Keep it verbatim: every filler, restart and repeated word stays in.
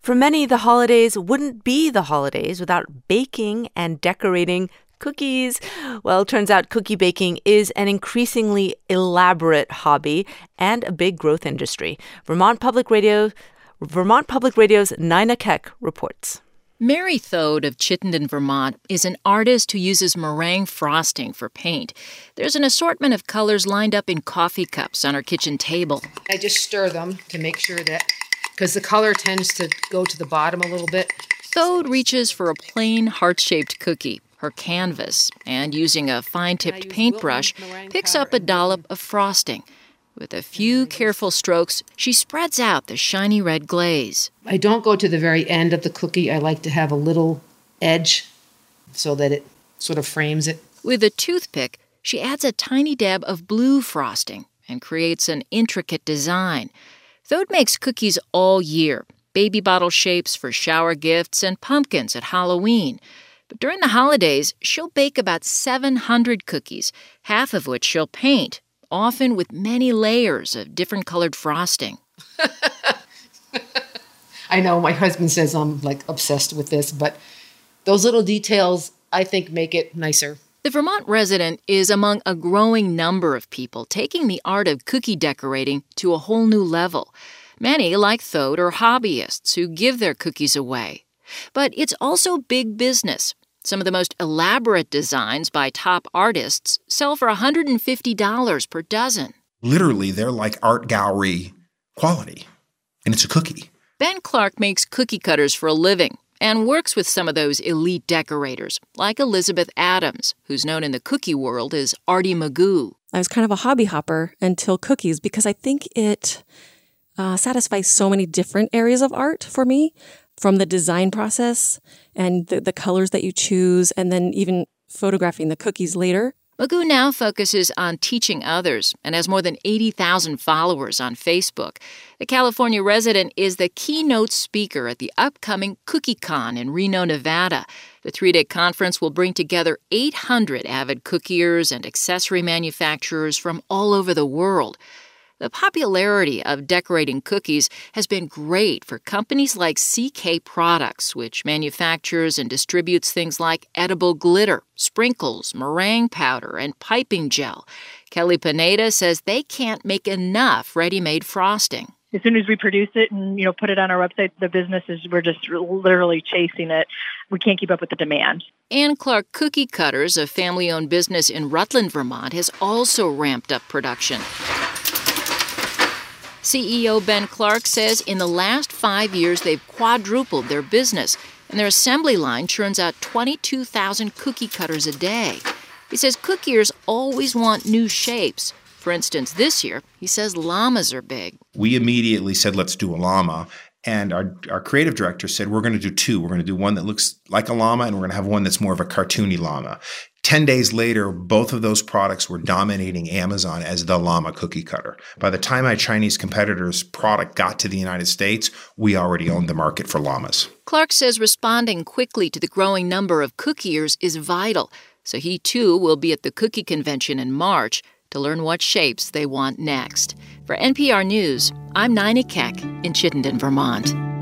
For many, the holidays wouldn't be the holidays without baking and decorating cookies. Well, it turns out cookie baking is an increasingly elaborate hobby and a big growth industry. Vermont Public Radio, Vermont Public Radio's Nina Keck reports. Mary Thode of Chittenden, Vermont, is an artist who uses meringue frosting for paint. There's an assortment of colors lined up in coffee cups on her kitchen table. I just stir them to make sure that, because the color tends to go to the bottom a little bit. Thode reaches for a plain heart-shaped cookie, her canvas, and using a fine-tipped paintbrush, picks up a dollop of frosting. With a few careful strokes, she spreads out the shiny red glaze. I don't go to the very end of the cookie. I like to have a little edge so that it sort of frames it. With a toothpick, she adds a tiny dab of blue frosting and creates an intricate design. Thode makes cookies all year, baby bottle shapes for shower gifts and pumpkins at Halloween. But during the holidays, she'll bake about seven hundred cookies, half of which she'll paint, often with many layers of different colored frosting. I know my husband says I'm like obsessed with this, but those little details, I think, make it nicer. The Vermont resident is among a growing number of people taking the art of cookie decorating to a whole new level. Many, like Thode, are hobbyists who give their cookies away. But it's also big business. Some of the most elaborate designs by top artists sell for one hundred fifty dollars per dozen. Literally, they're like art gallery quality, and it's a cookie. Ben Clark makes cookie cutters for a living and works with some of those elite decorators, like Elizabeth Adams, who's known in the cookie world as Artie Magoo. I was kind of a hobby hopper until cookies because I think it uh, satisfies so many different areas of art for me, from the design process and the, the colors that you choose, and then even photographing the cookies later. Magoo now focuses on teaching others and has more than eighty thousand followers on Facebook. The California resident is the keynote speaker at the upcoming CookieCon in Reno, Nevada. The three-day conference will bring together eight hundred avid cookiers and accessory manufacturers from all over the world. The popularity of decorating cookies has been great for companies like C K Products, which manufactures and distributes things like edible glitter, sprinkles, meringue powder, and piping gel. Kelly Pineda says they can't make enough ready-made frosting. As soon as we produce it and, you know, put it on our website, the business is, we're just literally chasing it. We can't keep up with the demand. Ann Clark Cookie Cutters, a family-owned business in Rutland, Vermont, has also ramped up production. C E O Ben Clark says in the last five years they've quadrupled their business, and their assembly line churns out twenty-two thousand cookie cutters a day. He says cookiers always want new shapes. For instance, this year, he says llamas are big. We immediately said, let's do a llama. And our, our creative director said, we're going to do two. We're going to do one that looks like a llama, and we're going to have one that's more of a cartoony llama. Ten days later, both of those products were dominating Amazon as the llama cookie cutter. By the time my Chinese competitor's product got to the United States, we already owned the market for llamas. Clark says responding quickly to the growing number of cookiers is vital. So he, too, will be at the cookie convention in March to learn what shapes they want next. For N P R News, I'm Nina Keck in Chittenden, Vermont.